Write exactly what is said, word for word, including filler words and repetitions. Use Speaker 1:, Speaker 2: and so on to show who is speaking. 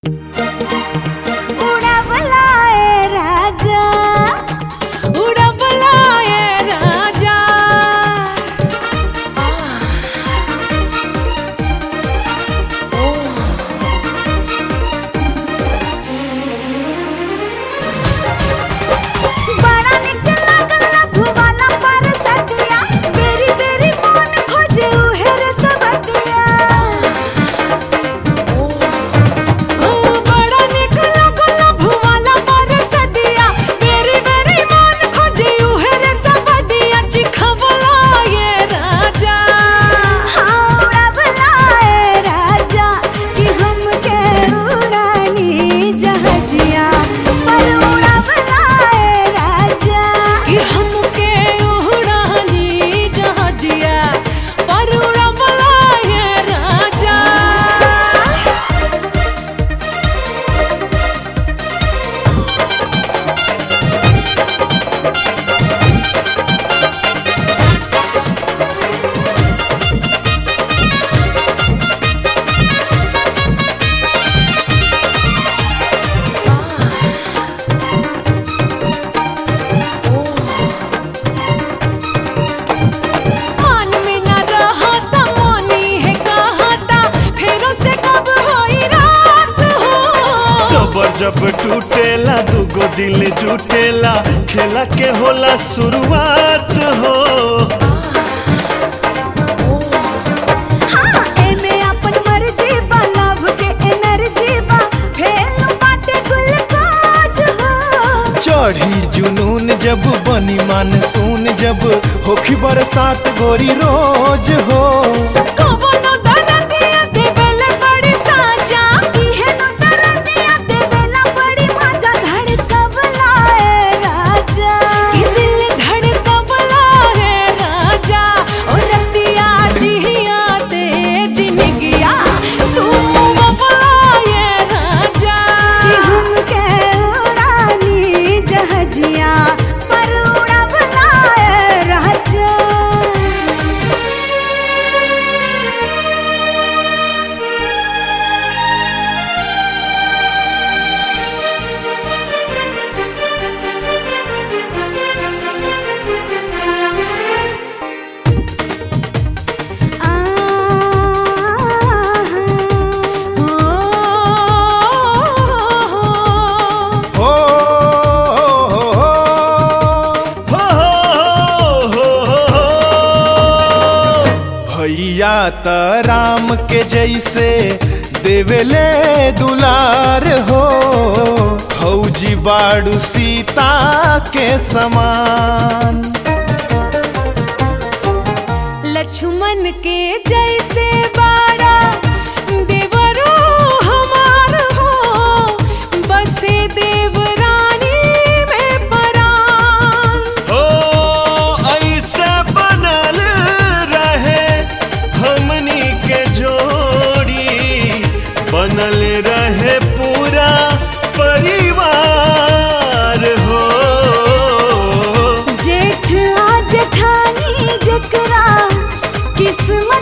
Speaker 1: जब टूटेला दुगो दिल जुटेला खेला के होला शुरुआत हो।
Speaker 2: हाँ, एमे अपन मर्जी बा, लव के एनर्जी बा, फेल बाटे गुलकाज हो।
Speaker 3: चढ़ी जुनून जब बनी मानसून जब होखी बरसात गोरी रोज हो। भैया त राम के जैसे देवेले दुलार हो। फौजी बाड़ू सीता के समान।
Speaker 2: लक्ष्मण के जैसे बाड़ा देवरो हमार हो। बसे देवरानी में परान
Speaker 1: हो। ऐसे बनल रहे हमनी के जोड़ी, बनल रहे पूरा परिवार हो।
Speaker 2: जेठ आ जेठानी जकरा किस्मत